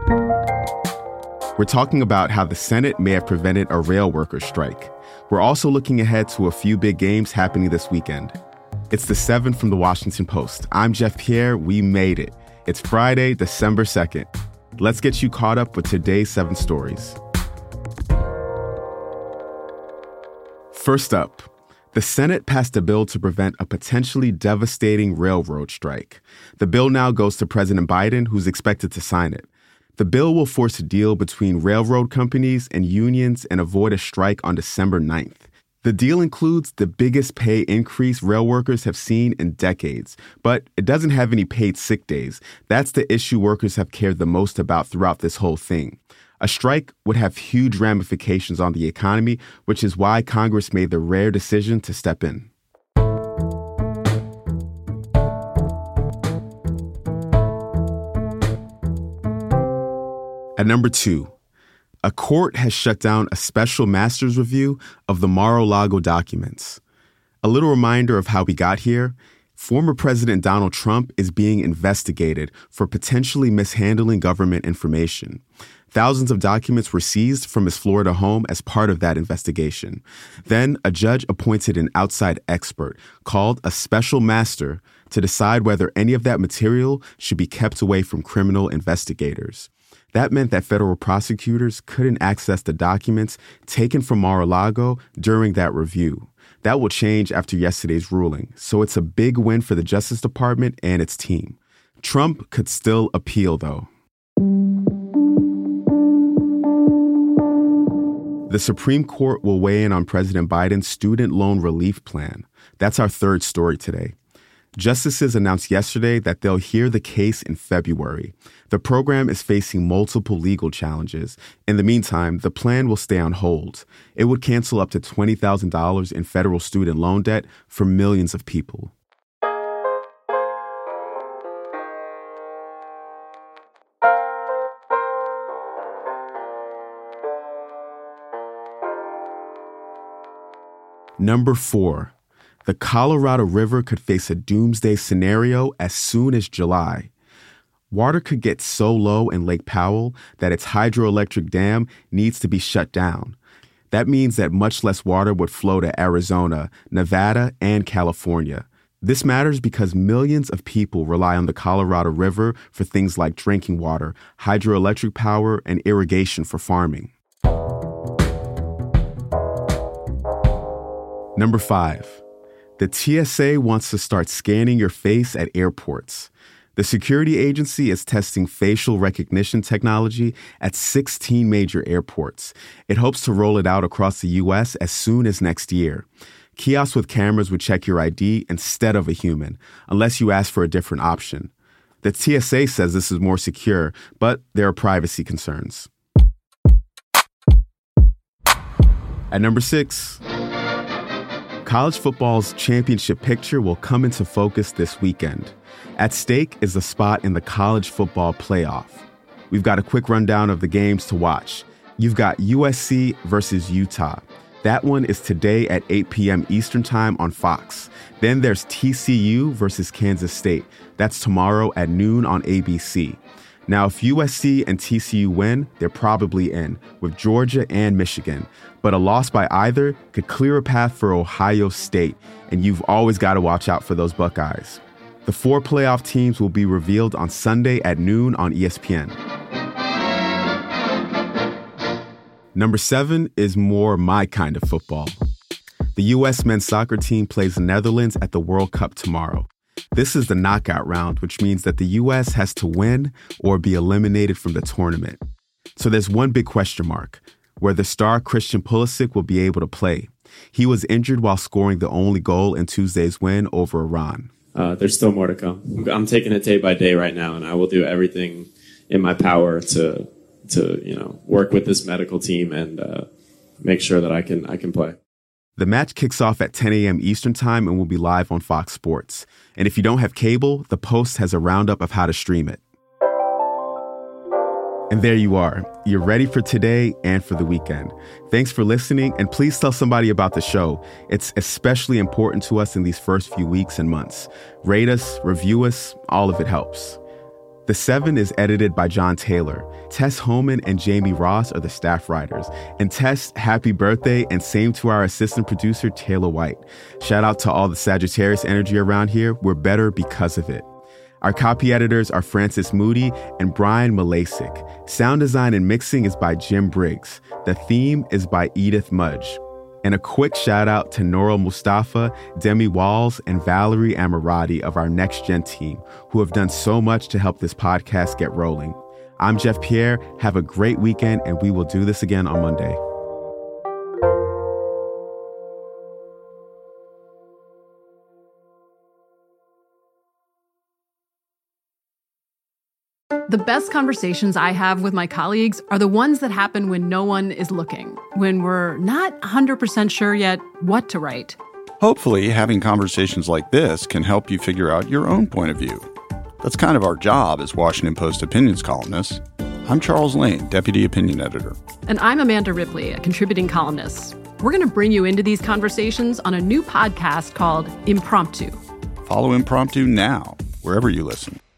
We're talking about how the Senate may have prevented a rail workers' strike. We're also looking ahead to a few big games happening this weekend. It's The 7 from The Washington Post. I'm Jeff Pierre. We made it. It's Friday, December 2nd. Let's get you caught up with today's 7 stories. First up, the Senate passed a bill to prevent a potentially devastating railroad strike. The bill now goes to President Biden, who's expected to sign it. The bill will force a deal between railroad companies and unions and avoid a strike on December 9th. The deal includes the biggest pay increase rail workers have seen in decades, but it doesn't have any paid sick days. That's the issue workers have cared the most about throughout this whole thing. A strike would have huge ramifications on the economy, which is why Congress made the rare decision to step in. At number 2, a court has shut down a special master's review of the Mar-a-Lago documents. A little reminder of how we got here. Former President Donald Trump is being investigated for potentially mishandling government information. Thousands of documents were seized from his Florida home as part of that investigation. Then a judge appointed an outside expert called a special master to decide whether any of that material should be kept away from criminal investigators. That meant that federal prosecutors couldn't access the documents taken from Mar-a-Lago during that review. That will change after yesterday's ruling, so it's a big win for the Justice Department and its team. Trump could still appeal, though. The Supreme Court will weigh in on President Biden's student loan relief plan. That's our third story today. Justices announced yesterday that they'll hear the case in February. The program is facing multiple legal challenges. In the meantime, the plan will stay on hold. It would cancel up to $20,000 in federal student loan debt for millions of people. Number 4. The Colorado River could face a doomsday scenario as soon as July. Water could get so low in Lake Powell that its hydroelectric dam needs to be shut down. That means that much less water would flow to Arizona, Nevada, and California. This matters because millions of people rely on the Colorado River for things like drinking water, hydroelectric power, and irrigation for farming. Number 5. The TSA wants to start scanning your face at airports. The security agency is testing facial recognition technology at 16 major airports. It hopes to roll it out across the U.S. as soon as next year. Kiosks with cameras would check your ID instead of a human, unless you ask for a different option. The TSA says this is more secure, but there are privacy concerns. At number 6, college football's championship picture will come into focus this weekend. At stake is a spot in the college football playoff. We've got a quick rundown of the games to watch. You've got USC versus Utah. That one is today at 8 p.m. Eastern Time on Fox. Then there's TCU versus Kansas State. That's tomorrow at noon on ABC. Now, if USC and TCU win, they're probably in, with Georgia and Michigan. But a loss by either could clear a path for Ohio State, and you've always got to watch out for those Buckeyes. The 4 playoff teams will be revealed on Sunday at noon on ESPN. Number 7 is more my kind of football. The U.S. men's soccer team plays the Netherlands at the World Cup tomorrow. This is the knockout round, which means that the U.S. has to win or be eliminated from the tournament. So there's one big question mark, whether star Christian Pulisic will be able to play. He was injured while scoring the only goal in Tuesday's win over Iran. There's still more to come. I'm taking it day by day right now, and I will do everything in my power to work with this medical team and make sure that I can play. The match kicks off at 10 a.m. Eastern Time and will be live on Fox Sports. And if you don't have cable, The Post has a roundup of how to stream it. And there you are. You're ready for today and for the weekend. Thanks for listening, and please tell somebody about the show. It's especially important to us in these first few weeks and months. Rate us, review us, all of it helps. The Seven is edited by John Taylor. Tess Holman and Jamie Ross are the staff writers. And Tess, happy birthday, and same to our assistant producer, Taylor White. Shout out to all the Sagittarius energy around here. We're better because of it. Our copy editors are Francis Moody and Brian Malasik. Sound design and mixing is by Jim Briggs. The theme is by Edith Mudge. And a quick shout out to Nora Mustafa, Demi Walls, and Valerie Amirati of our Next Gen team, who have done so much to help this podcast get rolling. I'm Jeff Pierre. Have a great weekend, and we will do this again on Monday. The best conversations I have with my colleagues are the ones that happen when no one is looking, when we're not 100% sure yet what to write. Hopefully, having conversations like this can help you figure out your own point of view. That's kind of our job as Washington Post opinions columnists. I'm Charles Lane, Deputy Opinion Editor. And I'm Amanda Ripley, a contributing columnist. We're going to bring you into these conversations on a new podcast called Impromptu. Follow Impromptu now, wherever you listen.